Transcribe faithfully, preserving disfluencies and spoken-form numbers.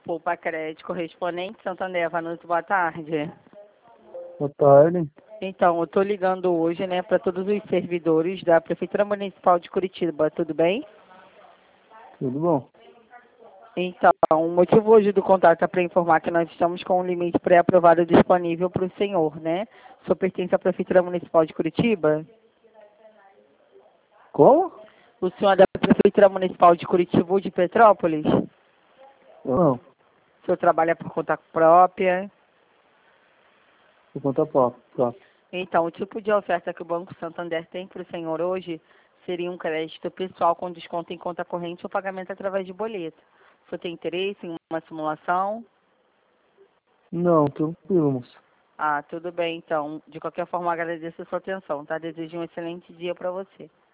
Poupa Crédito correspondente Santander, Vanucci, boa tarde. Boa tarde. Então, eu estou ligando hoje, né, para todos os servidores da Prefeitura Municipal de Curitiba, tudo bem? Tudo bom? Então, o motivo hoje do contato é para informar que nós estamos com um limite pré-aprovado disponível para o senhor, né? O senhor pertence à Prefeitura Municipal de Curitiba? Como? O senhor é da Prefeitura Municipal de Curitiba ou de Petrópolis? Eu não. O senhor trabalha por conta própria? Por conta própria. Então, o tipo de oferta que o Banco Santander tem para o senhor hoje seria um crédito pessoal com desconto em conta corrente ou pagamento através de boleto. O senhor tem interesse em uma simulação? Não, tranquilo, moço. Ah, tudo bem, então. De qualquer forma, agradeço a sua atenção, tá? Desejo um excelente dia para você.